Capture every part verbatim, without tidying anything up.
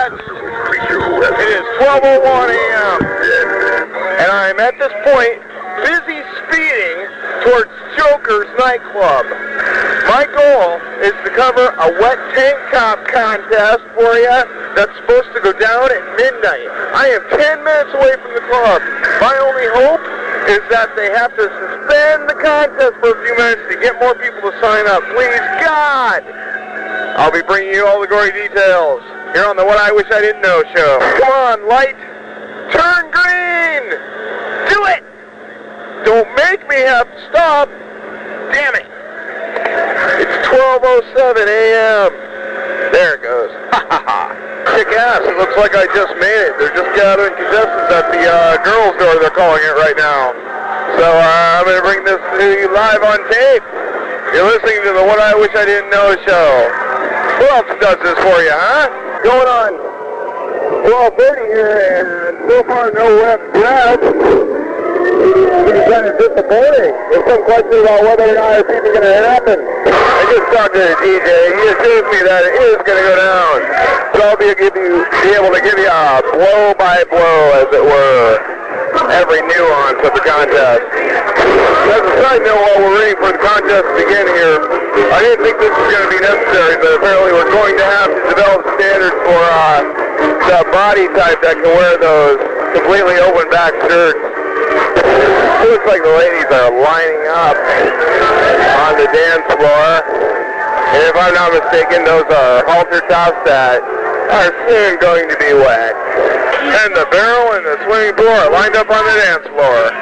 Jets. It is twelve oh one a m and I'm at this point busy speeding towards Joker's nightclub. My goal is to cover a wet tank top contest for you that's supposed to go down at midnight. I am ten minutes away from the club. My only hope is that they have to suspend the contest for a few minutes to get more people to sign up. Please, God! I'll be bringing you all the gory details here on the What I Wish I Didn't Know show. Come on, light! Turn green! Do it! Don't make me have to stop! Damn it! It's twelve oh seven a m There it goes. Ha ha ha. Kick ass. It looks like I just made it. They're just gathering contestants at the uh, girls' door, they're calling it right now. So uh, I'm going to bring this to you live on tape. You're listening to the What I Wish I Didn't Know show. Who else does this for you, huh? Going on twelve thirty here, and so far no wet grass. It's kind of disappointing. There's some question about whether or not it's even going to happen. I just talked to the D J. He assures me that it is going to go down. So I'll be, give you, be able to give you a blow by blow, as it were, every nuance of the contest. As a side note, while we're waiting for the contest to begin here, I didn't think this was going to be necessary, but apparently we're going to have to develop standards for uh, the body type that can wear those completely open back shirts. It looks like the ladies are lining up on the dance floor. And if I'm not mistaken, those are halter tops that are soon going to be wet. And the barrel and the swimming pool are lined up on the dance floor.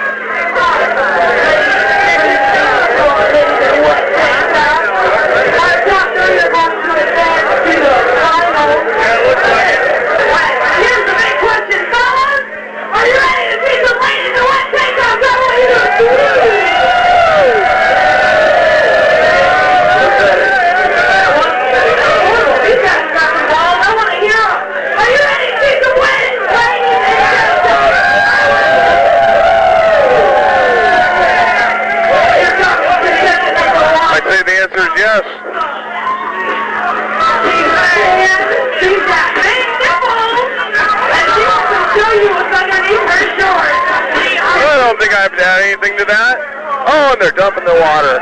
Here's the big question, fellas. Are you ready to see some ladies in wet tank tops? These guys got some balls. I want to hear them. Are you ready to see some wet ladies in tank tops? I'd say the answer is yes. She's got big nipples, and she wants to show you what's underneath her shorts. I don't think I have to add anything to that. Oh, and they're dumping the water.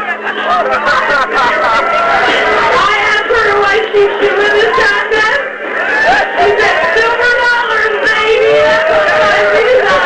I asked her why she's doing this contest. She said silver dollars, baby. That's why she's on.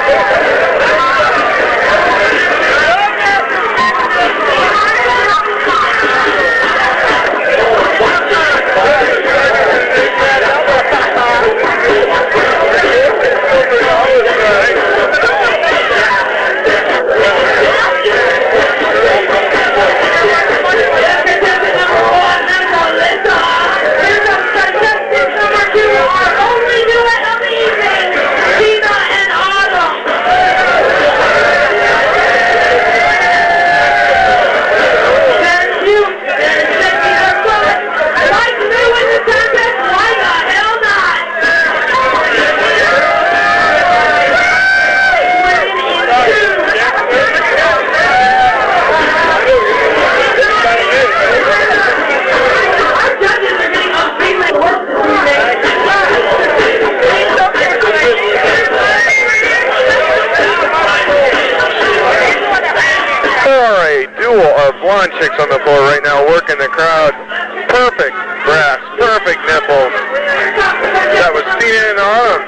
Blonde chicks on the floor right now working the crowd. Perfect breasts, perfect nipples. That was Tina in the autumn.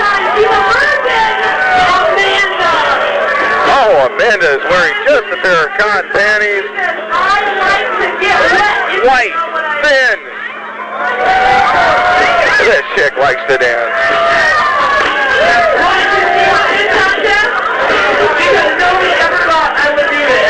Oh, Amanda is wearing just a pair of cotton panties. White, thin. This chick likes to dance. Because nobody ever thought I would do this.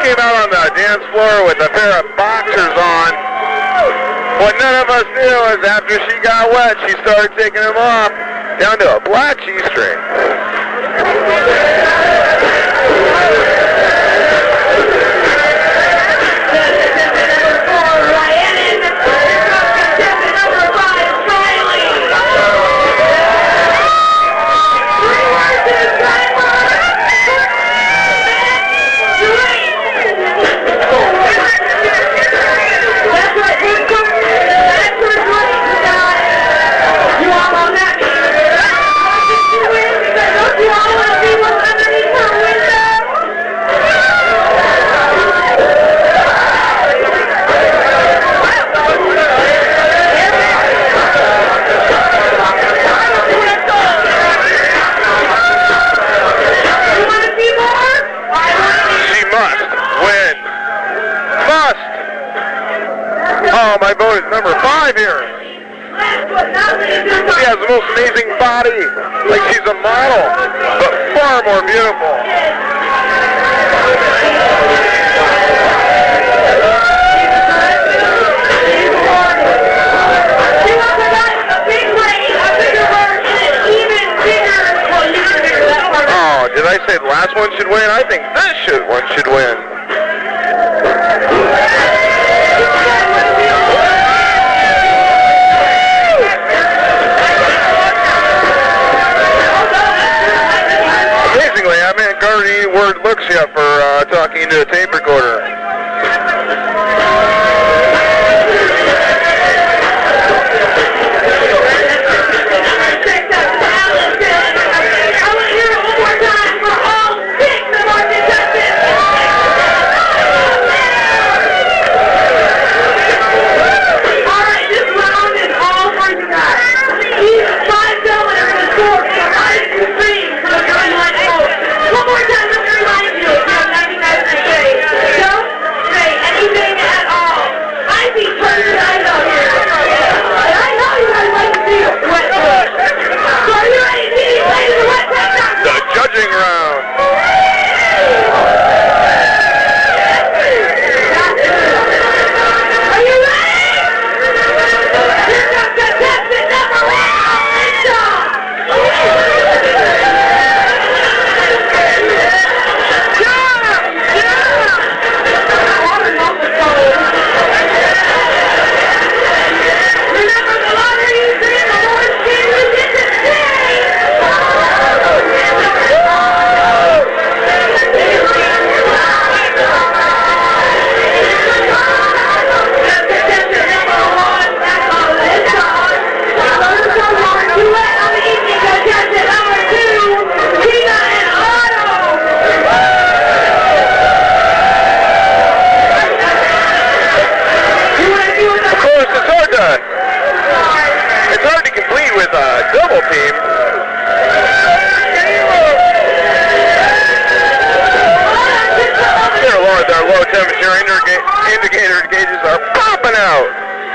came out on the dance floor with a pair of boxers on. What none of us knew is after she got wet, she started taking them off down to a black G-string. Oh, my vote is number five here. She has the most amazing body, like she's a model, but far more beautiful. Oh, did I say the last one should win? I think this should one should win. Amazingly, I haven't got any word looks yet for uh, talking into a tape recorder. Judging round. Are you ready? Here comes contestant number one, Linda. Remember the lottery you see in the Lord's King who did this today. It's hard to complete with a double team. Dear Lord, their low temperature indica indicator gauges are popping out.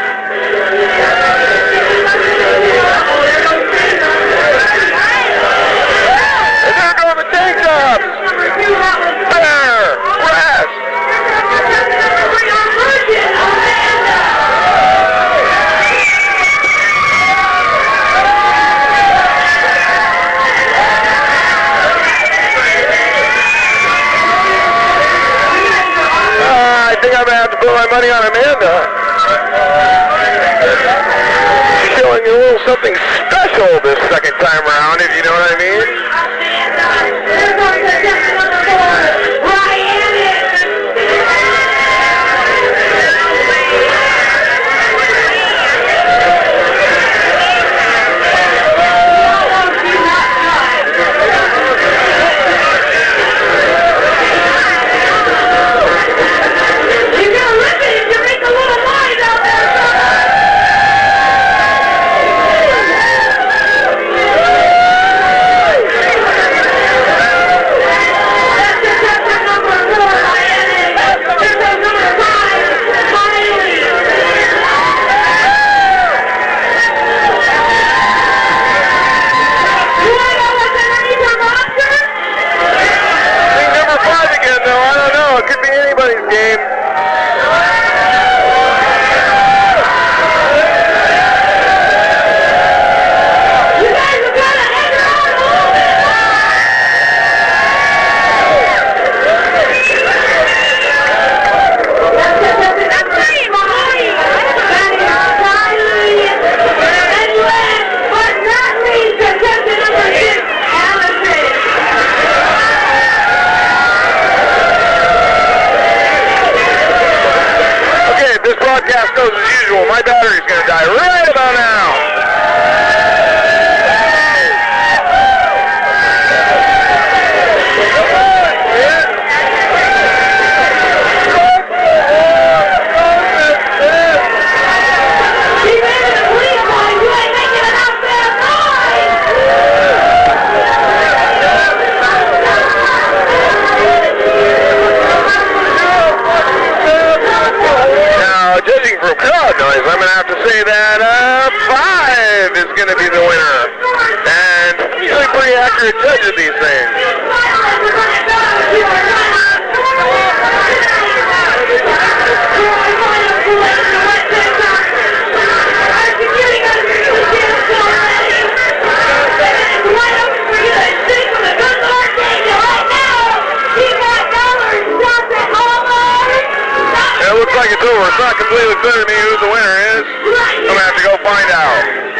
And there go the tank tops. There, rest. I think I'm going to have to put my money on Amanda. She's showing you a little something special this second time around, if you know what I mean. broadcast goes as usual. My battery's going to die right about now. Judging from crowd noise, I'm going to have to say that uh, five is going to be the winner. And I'm usually pretty accurate judge of these things. It looks like it's over. It's not completely clear to me who the winner is. I'm going to have to go find out.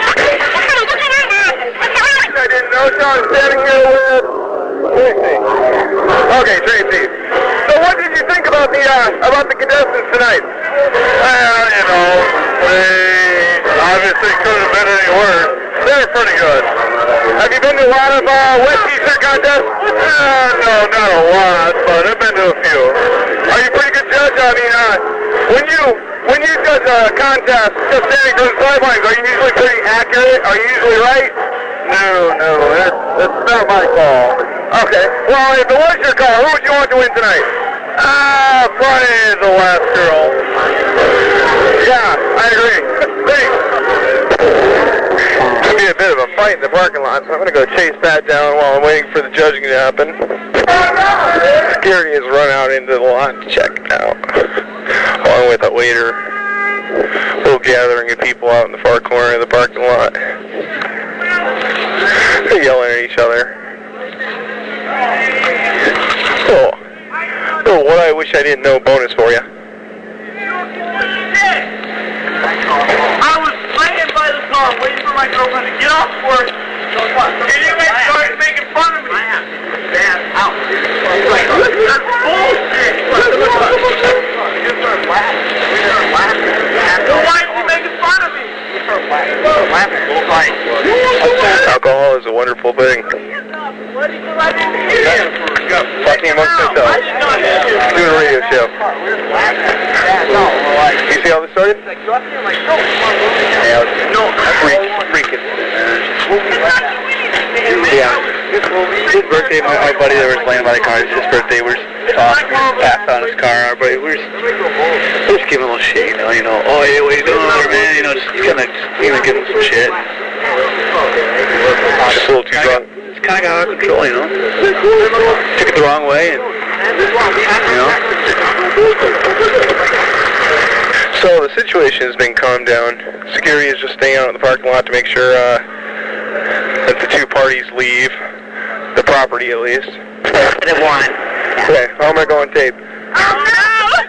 I didn't know, so I'm standing here with Tracy. Okay, Tracy. So what did you think about the uh, about the contestants tonight? Well, you know, they obviously couldn't have been any worse. They were pretty good. Have you been to a lot of uh, wet t-shirt contests? Uh, no, not a lot, but I've been to a few. Are you a pretty good judge? I mean, uh, when you when you judge a contest, just standing from the sidelines, are you usually pretty accurate? Are you usually right? No, no, that's, that's not my call. Okay, well, if it was your call, who would you want to win tonight? Ah, uh, probably the last girl. Yeah, I agree. Thanks. It's going to be a bit of a fight in the parking lot, so I'm going to go chase that down while I'm waiting for the judging to happen. Security has run out into the lot to check it out, along with a waiter. A little gathering of people out in the far corner of the parking lot. They're yelling at each other. Oh, oh, what I wish I didn't know bonus for you. I was laying by the car waiting for my girlfriend to get off work. And you guys started making fun of me. Stand out. That's bullshit. You started laughing. We started laughing. So why are you making fun of me? We started laughing. We'll fight. Alcohol is a wonderful thing. Talking amongst themselves. Doing a radio show. You see how this started? Yeah, no, freak, freaking. Yeah. His birthday, my, my buddy that was laying by the car, it's his birthday, we're just talking, passed on his car, our buddy, we're just, we're just giving a little shit, you know, you know, oh, hey, what are you doing over, man, you know, just kind of, you know, give him some shit. Just a little too drunk. It's kind of got out of control, you know. Took it the wrong way, and, you know. So the situation has been calmed down. Security is just staying out in the parking lot to make sure uh, that the two parties leave the property at least. It won. Okay, how am I going tape? Oh no!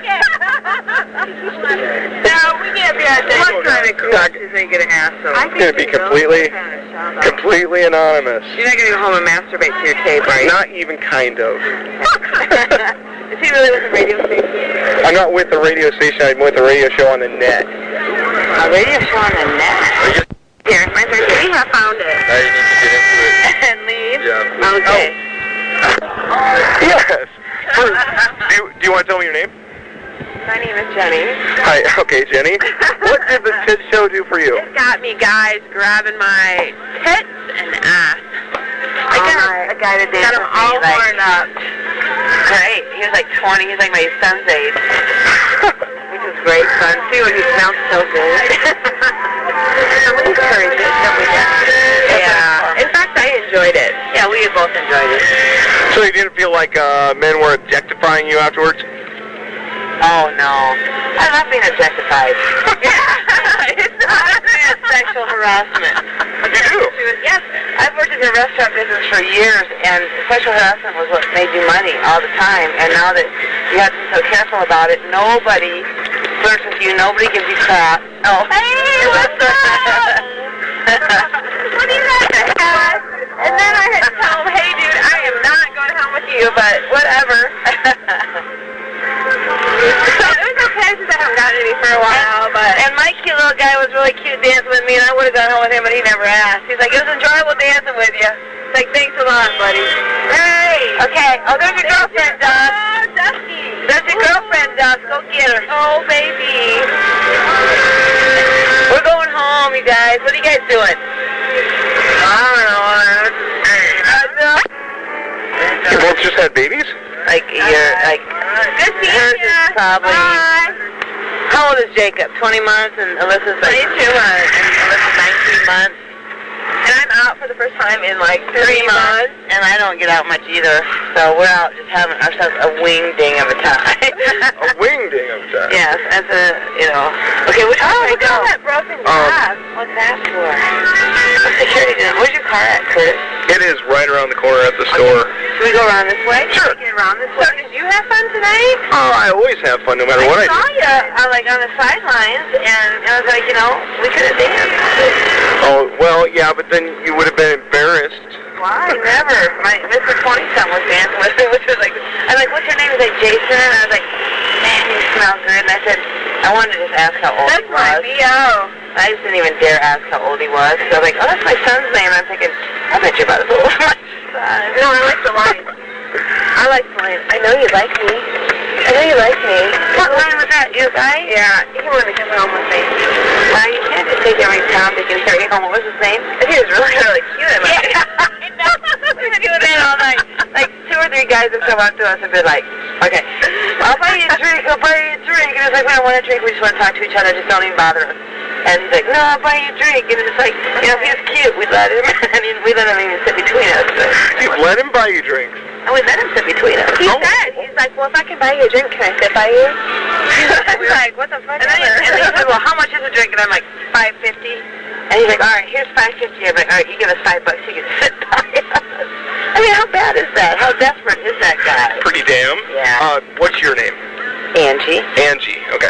No, we can't be on tape. What kind of questions are you going to ask them? It's going to be completely, completely anonymous. You're not going to go home and masturbate to your tape, are you? Not even kind of. Is he really with the radio station? I'm not with the radio station, I'm with the radio show on the net. A radio show on the net? Here, my thirteen, I found it. Now you need to get into it. And leave? Yeah. Okay. Oh. Yes. First, do, you, do you want to tell me your name? My name is Jenny. Hi, okay, Jenny. What did the Tit Show do for you? It got me guys grabbing my tits and ass. I got oh, a guy that got him all like, horned up. Great. He was like twenty. He's like my son's age. Which is great fun, too, and he smells so good. Somebody encouraged it, don't we? Yeah. In fact, I enjoyed it. Yeah, we both enjoyed it. So you didn't feel like uh, men were objectifying you afterwards? Oh, no. I love being objectified. It's not it's sexual harassment. You do? Yes. I've worked in the restaurant business for years, and sexual harassment was what made you money all the time. And now that you have to be so careful about it, nobody flirts with you, nobody gives you crap. Oh, hey, what's up? What do you got? And then I had to tell him, hey, dude, I am not going home with you, but whatever. So it was okay since I haven't gotten any for a while. what? And my cute little guy was really cute dancing with me, and I would have gone home with him, but he never asked. He's like, it was enjoyable dancing with you. It's like, thanks a lot, buddy. Hey! Okay, oh, there's your girlfriend, Dust. Oh, Dusty. There's your girlfriend, Dust. Go get her. Oh, baby. We're going home, you guys. What are you guys doing? I don't know. You both just had babies? Like, you're, like, good seeing hers is probably, Bye. How old is Jacob? twenty months, and Alyssa's like, twenty-two months, and Alyssa's nineteen months. And I'm out for the first time in like three months, and I don't get out much either. So we're out just having ourselves a wing ding of a time. A wing ding of a time? Yes, as a, you know. Okay, which oh, look at all that broken glass. Um, What's that for? What's security doing? Where's your car at, Curtis? It is right around the corner at the store. Okay. Should we go around this way? Sure. Should we get around this way? So did you have fun tonight? Oh, I always have fun no matter I what I do. I saw you uh, like on the sidelines, and I was like, you know, we could have danced. Oh, well, yeah, but then you would have been embarrassed. Why? Never. My Mister twenty-something was dancing with me, which was like, I'm like, what's your name? He's like, Jason. And I was like, man, you smell good. And I said, I wanted to just ask how old That's he was. That's my B O. I just didn't even dare ask how old he was. So I was like, oh, that's my son's name. And I'm thinking, I bet you're about as old as my son. No, I like the line. I like the line. I know you like me. I know you like me. What line was that? You right? Yeah, he wanted to come home with me. Well, you can't just take every time they can carry you home. What was his name? He was really, really cute. I like Yeah, I know. We've been doing that all night. Like, two or three guys have come up to us and been like, okay, I'll buy you a drink, I'll buy you a drink. And it's like, we don't want a drink, we just want to talk to each other, just don't even bother us. And he's like, no, I'll buy you a drink. And it's like, you know, if he was cute, we'd let him. I mean, we let him even sit between us. But You've let him buy you drinks? And we let him sit between us. He oh. said, he's like, well, if I can buy you a drink, can I sit by you? I was like, what the fuck? And then, he, and then he said, well, how much is a drink? And I'm like, five fifty. And he's like, all right, here's five fifty. I'm like, all right, you give us five bucks, you can sit by us. I mean, how bad is that? How desperate is that guy? Pretty damn. Yeah. Uh, what's your name? Angie. Angie. Okay.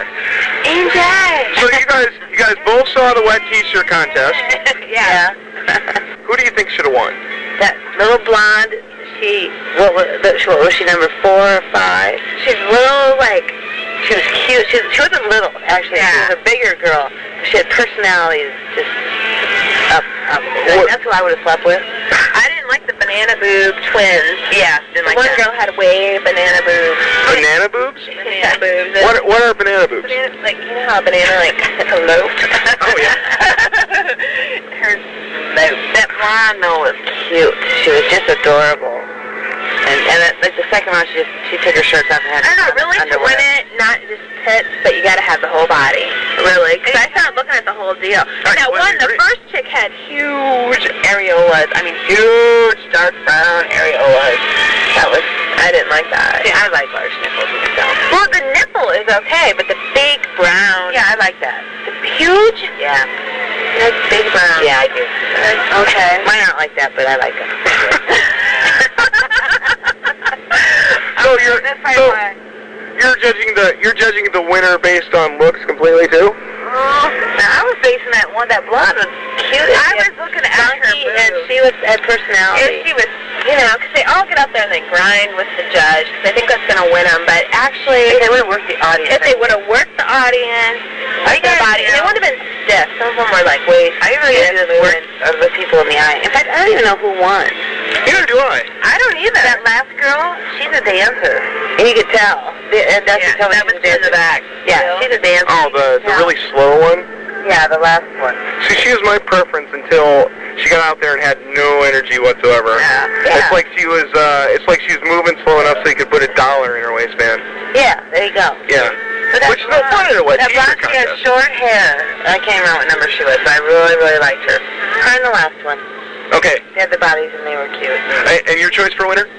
Angie. So you guys, you guys both saw the wet T-shirt contest. Yeah. Who do you think should have won? That little blonde. She what was, what was she, number four or five? She's little, like she was cute. She, she wasn't little actually. Yeah. She was a bigger girl. She had personalities just up. up. Like, that's who I would have slept with. I didn't like the banana boob twins. Yeah, didn't like One that. girl had way banana boobs. Banana boobs? Banana boobs. What what are banana boobs? Banana, like you know how a banana like eloped. Oh yeah. Her That, that blonde though was cute. She was just adorable. And and it, like the second round, she just she took her shirts off and had I don't know, really to win it, not just tits, but you got to have the whole body. Really, because I started looking at the whole deal. And that one, the first chick had huge areolas. I mean, huge dark brown areolas. That was, I didn't like that. See, I like large nipples myself. Well, the nipple is okay, but the big brown. Yeah, I like that. The huge. Yeah. That's big brown. Yeah, I do. Okay. Mine aren't like that, but I like them. So you're so you're judging the you're judging the winner based on looks completely too? Oh, now I was basing that one. That blonde was cute. I was looking at her boobs. and she was had personality. And she was, you know, because they all get up there and they grind with the judge. Because I think that's going to win them. But actually, if they would have worked the audience. If they would have worked the audience, I their body, and they would have been stiff. Some of them were like waist. I really did the work of the people in the eye. In fact, I don't even know who won. Neither do I. I don't either. That last girl, she's a dancer. And you could tell. And that's yeah, tell that was in the back. Yeah, she's a dancer. Oh, the, the really slow one? Yeah, the last one. See, she was my preference until she got out there and had no energy whatsoever. Yeah. yeah. It's like she was, uh, it's like she was moving slow enough so you could put a dollar in her waistband. Yeah, there you go. Yeah. But Which is no fun at a wet That T-shirt blonde, she had contest. short hair. I can't remember what number she was, but I really, really liked her. Her and the last one. Okay. They had the bodies and they were cute. And, and your choice for winner?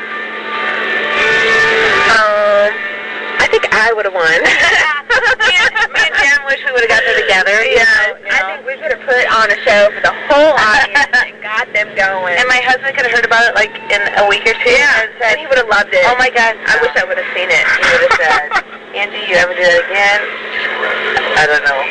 Um, I think I would have won. me, and, me and Jen wish we would have got there together. Yeah, you know, you I know. think we could have put on a show for the whole audience and got them going. And my husband could have heard about it like in a week or two. Yeah, and, said, and he would have loved it. Oh my God, I wish I would have seen it. He would have said, Angie, you ever do that again? I don't know.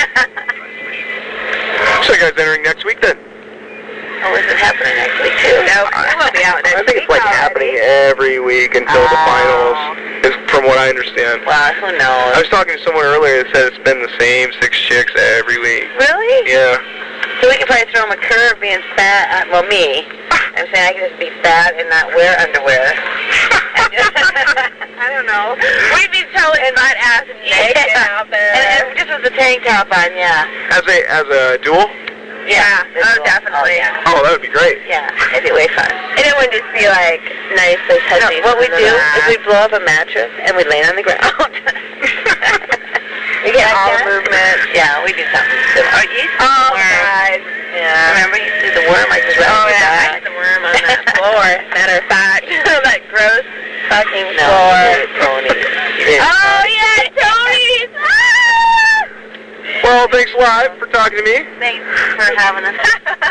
So you guys entering next week then? Oh, is it happening next week too? No, it will be out next I think week it's like already. happening every week until Oh. the finals. It's from what I understand. Well, who knows? I was talking to someone earlier that said it's been the same six chicks every week. Really? Yeah. So we could probably throw him a curve being fat. Uh, well, me. I'm saying I could just be fat and not wear underwear. I don't know. We'd be totally butt ass naked out there. And, and just with the tank top on, yeah. As a as a duel? Yeah. Oh, definitely. Oh, yeah. Oh, that would be great. Yeah, it'd be way fun. And it would just be like nice, like healthy. No, what we'd do is we'd blow up a mattress and we'd lay on the ground. We get all the movement. Yeah, we do something stupid. Oh, you see oh, the worm. God. Yeah. Remember you see the worm like just right oh, yeah, I see the worm on that floor. Matter of fact, that gross fucking no, floor. Tony's. Oh, yeah, Tony's. Ah! Well, thanks a lot for talking to me. Thanks for having us.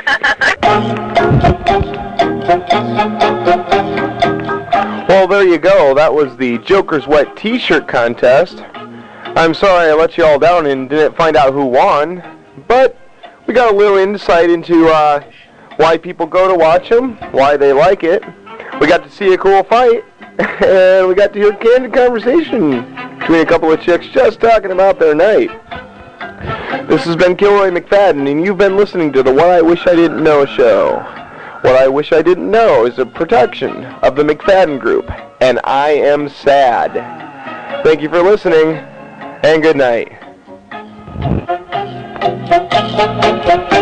Well, there you go. That was the Joker's Wet T-shirt contest. I'm sorry I let you all down and didn't find out who won, but we got a little insight into uh, why people go to watch them, why they like it. We got to see a cool fight, and we got to hear a candid conversation between a couple of chicks just talking about their night. This has been Kilroy McFadden, and you've been listening to the What I Wish I Didn't Know show. What I Wish I Didn't Know is a production of the McFadden Group, and I am sad. Thank you for listening, and good night.